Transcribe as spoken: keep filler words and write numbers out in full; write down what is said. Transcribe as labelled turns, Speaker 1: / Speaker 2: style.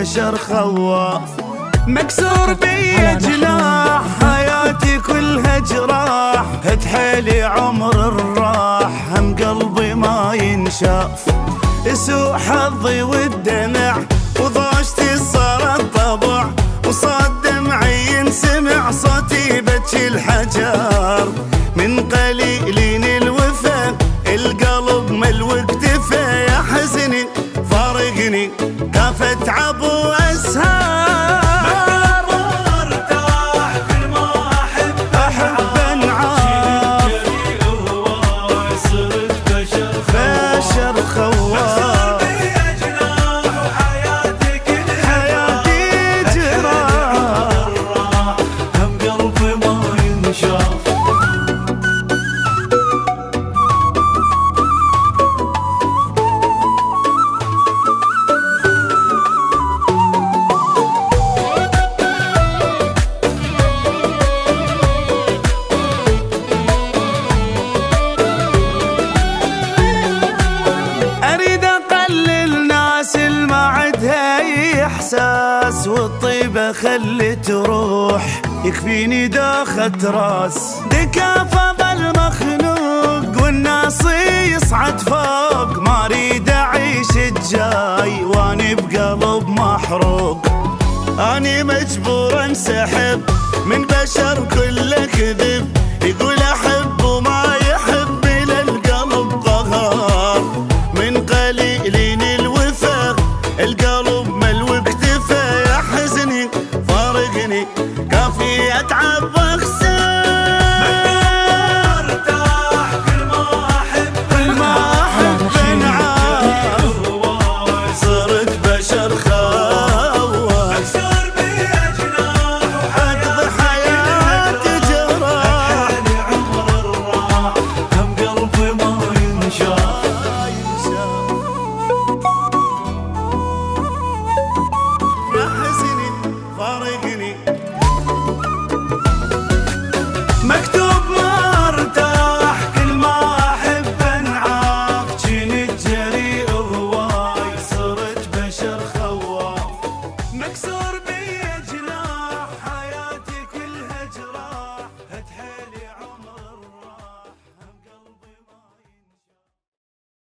Speaker 1: بشر خواف، مكسور بي جناح حياتي كلها جراح، هتحيلي عمر الراح هم قلبي ما ينشاف، سوء حظي والدمع وضوجتي صارت طبع، وصاد دمعي ينسمع صوتي بكي الحجر، من قليلين الوفا القلب ملو اكتفى، يا حزني فارقني كاف اتعب واسهر،
Speaker 2: مرتاح كل ما احب
Speaker 1: احب انعاف
Speaker 2: صرت بشر
Speaker 1: بشر خواف، احساس والطيبة خلي تروح، يكفيني داخة راس دكافة ظل مخنوق، والناس يصعد فوق، ما اريد اعيش الجاي واني بقلب محروق، اني مجبور انسحب من بشر كله كذب،